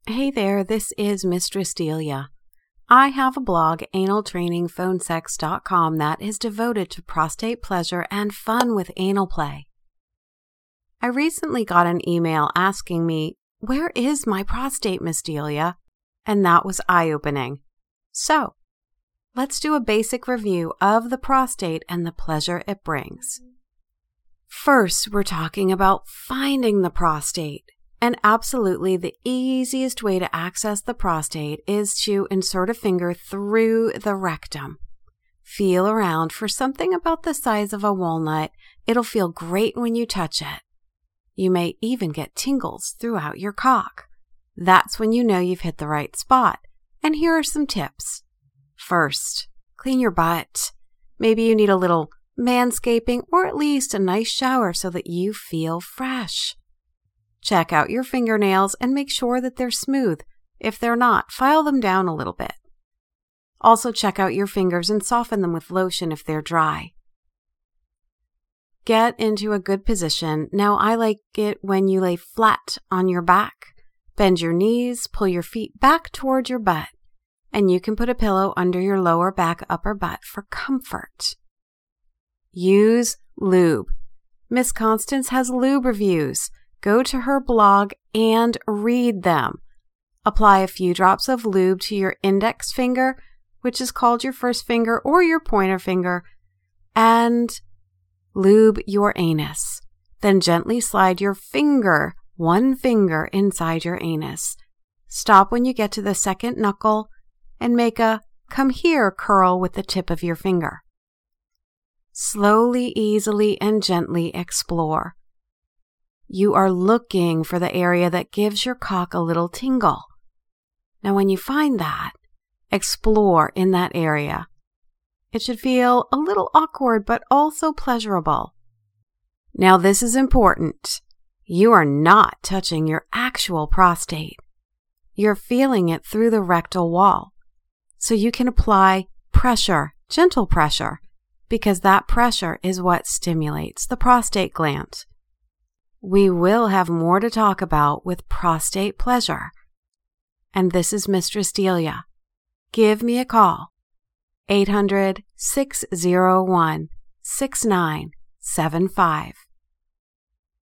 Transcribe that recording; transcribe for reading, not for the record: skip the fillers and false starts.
Hey there, this is Mistress Delia. I have a blog, analtrainingphonesex.com, that is devoted to prostate pleasure and fun with anal play. I recently got an email asking me, "Where is my prostate, Miss Delia?" And that was eye-opening. So, let's do a basic review of the prostate and the pleasure it brings. First, we're talking about finding the prostate. And absolutely the easiest way to access the prostate is to insert a finger through the rectum. Feel around for something about the size of a walnut. It'll feel great when you touch it. You may even get tingles throughout your cock. That's when you know you've hit the right spot. And here are some tips. First, clean your butt. Maybe you need a little manscaping or at least a nice shower so that you feel fresh. Check out your fingernails and make sure that they're smooth. If they're not, file them down a little bit. Also check out your fingers and soften them with lotion if they're dry. Get into a good position. Now I like it when you lay flat on your back. Bend your knees, pull your feet back toward your butt, and you can put a pillow under your lower back, upper butt for comfort. Use lube. Miss Constance has lube reviews. Go to her blog and read them. Apply a few drops of lube to your index finger, which is called your first finger or your pointer finger, and lube your anus. Then gently slide your finger, one finger, inside your anus. Stop when you get to the second knuckle and make a come here curl with the tip of your finger. Slowly, easily, and gently explore. You are looking for the area that gives your cock a little tingle. Now, when you find that, explore in that area. It should feel a little awkward, but also pleasurable. Now, this is important. You are not touching your actual prostate. You're feeling it through the rectal wall. So you can apply pressure, gentle pressure, because that pressure is what stimulates the prostate gland. We will have more to talk about with prostate pleasure. And this is Mistress Delia. Give me a call. 800-601-6975.